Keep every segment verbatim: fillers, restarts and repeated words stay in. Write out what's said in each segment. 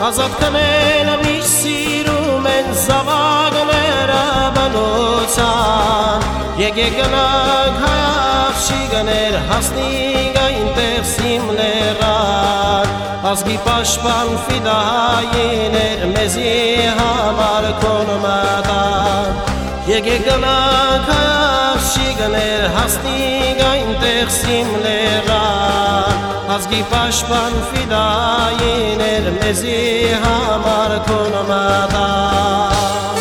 Ազատ կնել միշտ սիրում են զավակները բնության Եկեք գնանք հայախշի գներ հասնենք այնտեղ սիմլերան Ազգի պաշտպան ֆիդայիներ մեզի համար կոնմատան Եկեք գնանք հայախշի գներ հասնենք այնտեղ սիմլերան Ազգի պաշտպան ֆիդայիներ մեզի համար կոնմատան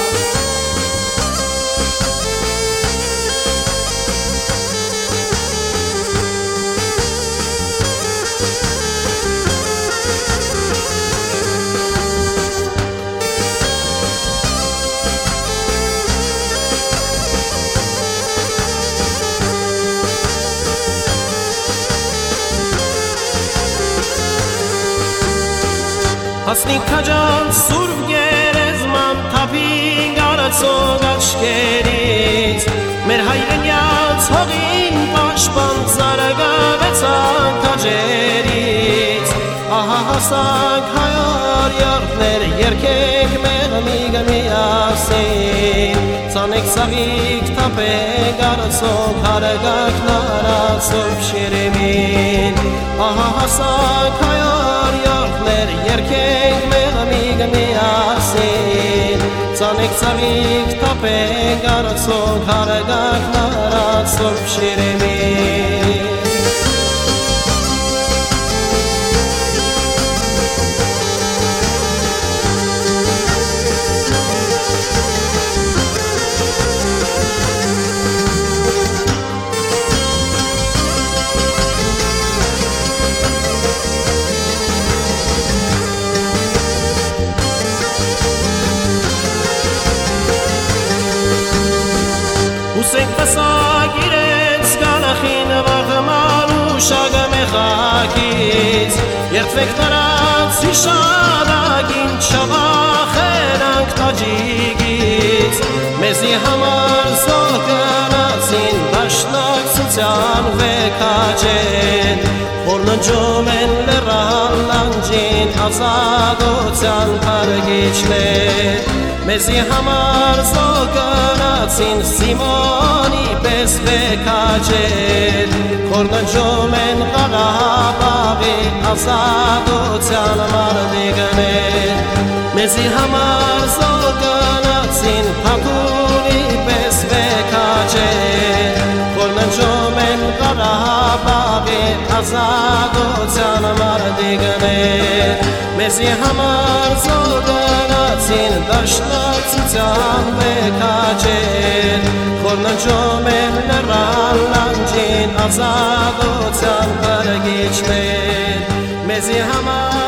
Հասնիկ քաջան սուրբ գերեզման թափինք արածող աչքերից Մեր հայրենյաց հողին պաշտպան զարագավեցանք քաջերից Ահա հասանք հայար յարդներ երկեք մեղմիգ միասին Ծանեք սաղիք թափեք արածող հարգակ նարածով շիրիմին Ահա հասանք հայար յարդներ երկեք մեղմիգ միասին Ծանեք սաղիք թափեք արածող հարգակ նարածով շիրիմին Ուսենք պսակ իրենց գանախին վաղման ու շագը մեխակից Երդվեք նրանց հիշադակին չվախենանք տաջիկից Մեզի համար զոհգնացին դաշնակցության վեքաջեն Որ ննջում են լեռան լանջին ազատության պարգիչներ Մեզի համար զոհգնացին Սիմոնի պես վեքաջեր Որ ննջում են Ղարաբաղի ազատության մարդիկներ Մեզի համար զոհգնացին Փակունի պես վեքաջեր Որ ննջում են Ղարաբաղի ազատության մարդիկներ Մեզի համար զոհգնացին դաշնակցության վեքաջեր Որ ննջում են լեռան լանջին ազատության պարգիչներ Մեզի համար